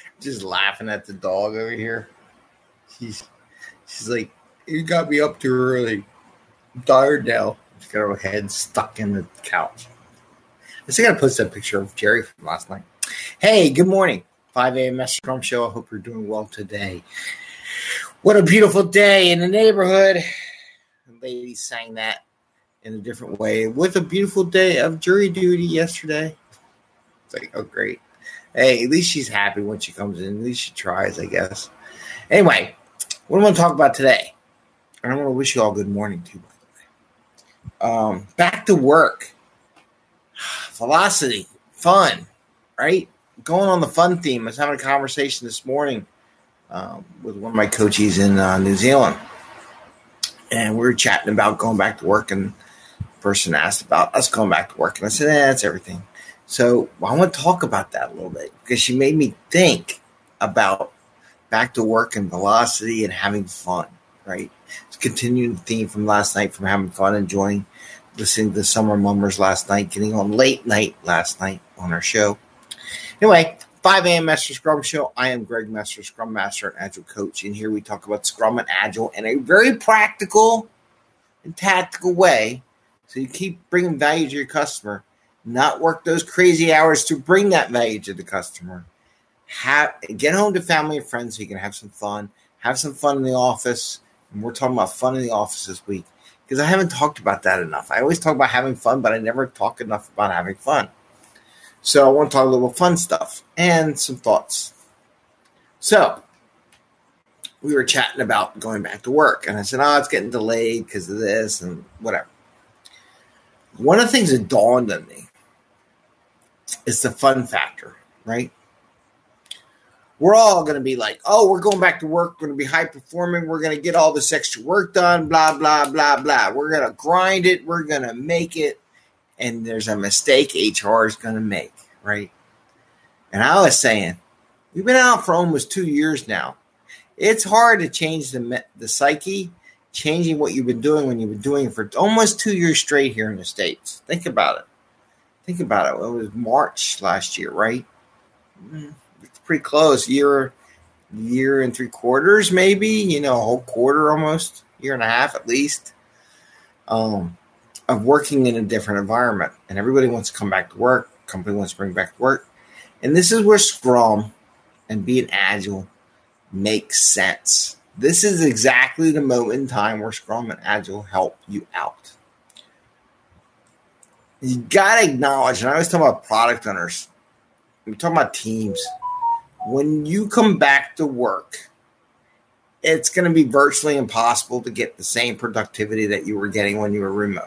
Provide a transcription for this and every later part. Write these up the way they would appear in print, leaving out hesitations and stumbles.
Just laughing at the dog over here. She's like, you got me up too early. I'm tired now. She's got her head stuck in the couch. I still got to post that picture of Jerry from last night. Hey, good morning. 5 a.m. Master Scrum Show. I hope you're doing well today. What a beautiful day in the neighborhood. The lady sang that in a different way with a beautiful day of jury duty yesterday. It's like, oh, great. Hey, at least she's happy when she comes in. At least she tries, I guess. Anyway, what I want to talk about today, and I want to wish you all good morning, too, by the way. Back to work. Velocity. Fun, right? Going on the fun theme. I was having a conversation this morning with one of my coaches in New Zealand. And we were chatting about going back to work, and the person asked about us going back to work. And I said, that's everything. So I want to talk about that a little bit because she made me think about back to work and velocity and having fun, right? It's continuing the theme from last night, from having fun, enjoying listening to Summer Mummers last night, getting on late night last night on our show. Anyway, 5 a.m. Master Scrum Show. I am Greg Messer, Scrum Master and Agile Coach. And here we talk about Scrum and Agile in a very practical and tactical way. So you keep bringing value to your customer, not work those crazy hours to bring that value to the customer. Get home to family and friends so you can have some fun. Have some fun in the office. And we're talking about fun in the office this week because I haven't talked about that enough. I always talk about having fun, but I never talk enough about having fun. So I want to talk a little fun stuff and some thoughts. So we were chatting about going back to work. And I said, it's getting delayed because of this and whatever. One of the things that dawned on me is the fun factor, right? We're all going to be like, we're going back to work. We're going to be high performing. We're going to get all this extra work done, blah, blah, blah, blah. We're going to grind it. We're going to make it. And there's a mistake HR is going to make, right? And I was saying, we've been out for almost 2 years now. It's hard to change the psyche, changing what you've been doing when you've been doing it for almost 2 years straight here in the States. Think about it. It was March last year, right? It's pretty close. Year and 3 quarters, maybe, a whole quarter almost, year and a half at least. Of working in a different environment, and everybody wants to come back to work. Company wants to bring back to work, and this is where Scrum and being agile makes sense. This is exactly the moment in time where Scrum and Agile help you out. You gotta acknowledge, and I always talk about product owners. I'm talking about teams. When you come back to work, it's going to be virtually impossible to get the same productivity that you were getting when you were remote.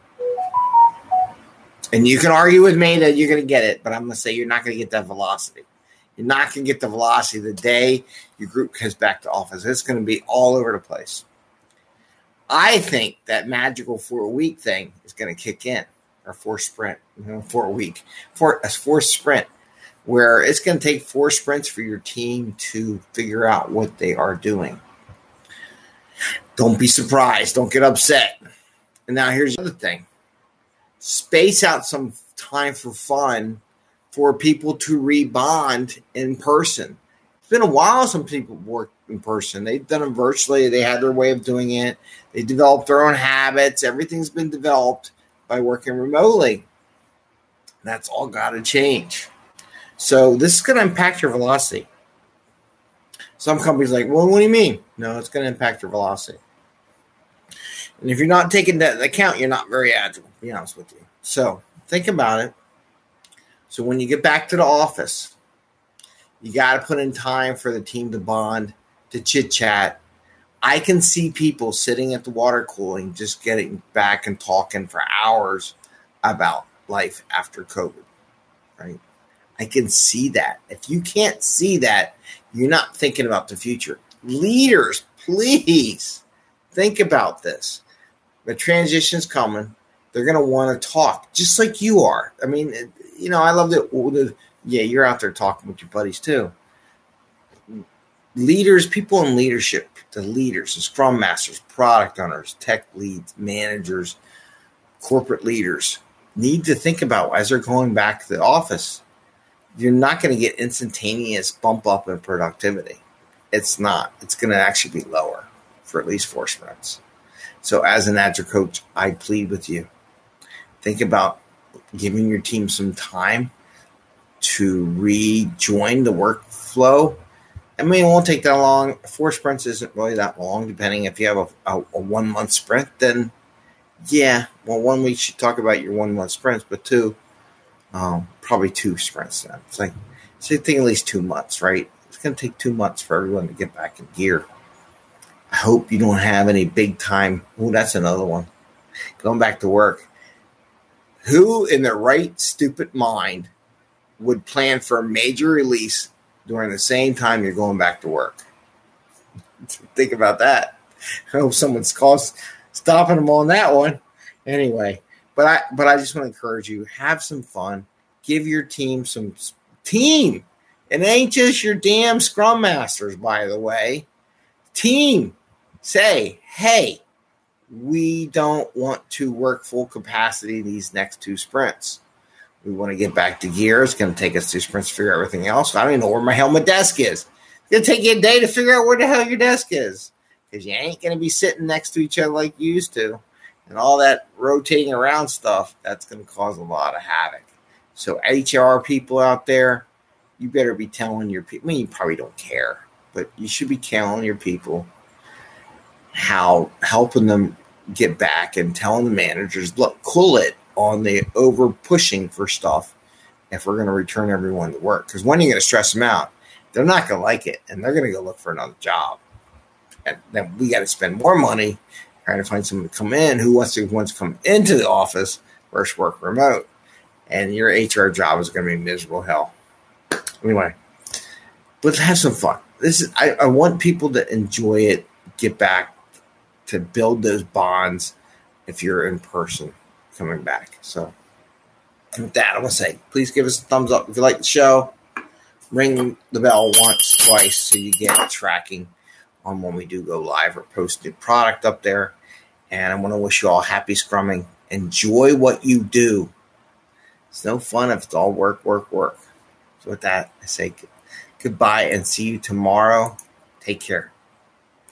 And you can argue with me that you're going to get it, but I'm going to say you're not going to get that velocity. You're not going to get the velocity the day your group comes back to office. It's going to be all over the place. I think that magical 4-week thing is going to kick in, or 4 sprint, 4-week, a 4 sprint, where it's going to take 4 sprints for your team to figure out what they are doing. Don't be surprised. Don't get upset. And now here's the other thing. Space out some time for fun for people to rebond in person. It's been a while some people work in person. They've done it virtually. They had their way of doing it. They developed their own habits. Everything's been developed by working remotely. That's all got to change. So this is going to impact your velocity. Some companies are like, well, what do you mean? No, it's going to impact your velocity. And if you're not taking that into account, you're not very agile, to be honest with you. So think about it. So when you get back to the office, you got to put in time for the team to bond, to chit-chat. I can see people sitting at the water cooling, just getting back and talking for hours about life after COVID, right? I can see that. If you can't see that, you're not thinking about the future. Leaders, please think about this. The transition's coming. They're going to want to talk just like you are. I mean, I love that. Yeah, you're out there talking with your buddies too. Leaders, people in leadership, the leaders, the Scrum Masters, product owners, tech leads, managers, corporate leaders need to think about as they're going back to the office. you're not going to get instantaneous bump up in productivity. It's not. It's going to actually be lower for at least 4 sprints. So as an agile coach, I plead with you. Think about giving your team some time to rejoin the workflow. I mean, it won't take that long. 4 sprints isn't really that long, depending if you have a 1 month sprint, then yeah, well, 1 week you talk about your 1 month sprints, but 2, probably 2 sprints then. It's like, so you think at least 2 months, right? It's going to take 2 months for everyone to get back in gear. I hope you don't have any big time. Oh, that's another one. Going back to work. Who in their right stupid mind would plan for a major release during the same time you're going back to work? Think about that. I hope someone's stopping them on that one. Anyway, but I just want to encourage you, have some fun. Give your team some team. It ain't just your damn scrum masters, by the way. Team, say, hey, we don't want to work full capacity these next 2 sprints. We want to get back to gear. It's going to take us 2 sprints to figure out everything else. I don't even know where my helmet desk is. It's going to take you a day to figure out where the hell your desk is, because you ain't going to be sitting next to each other like you used to. And all that rotating around stuff, that's going to cause a lot of havoc. So HR people out there, you better be telling your people. I mean, you probably don't care, but you should be telling your people how, helping them get back and telling the managers, look, cool it on the over pushing for stuff if we're going to return everyone to work. Because when you're going to stress them out, they're not going to like it, and they're going to go look for another job. And then we got to spend more money trying to find someone to come in who wants to come into the office versus work remote. And your HR job is going to be miserable hell. Anyway, let's have some fun. I want people to enjoy it, get back to build those bonds if you're in person coming back. So with that, I'm going to say, please give us a thumbs up if you like the show. Ring the bell once, twice, so you get tracking on when we do go live or post new product up there. And I want to wish you all happy scrumming. Enjoy what you do. It's no fun if it's all work, work, work. So with that, I say goodbye and see you tomorrow. Take care.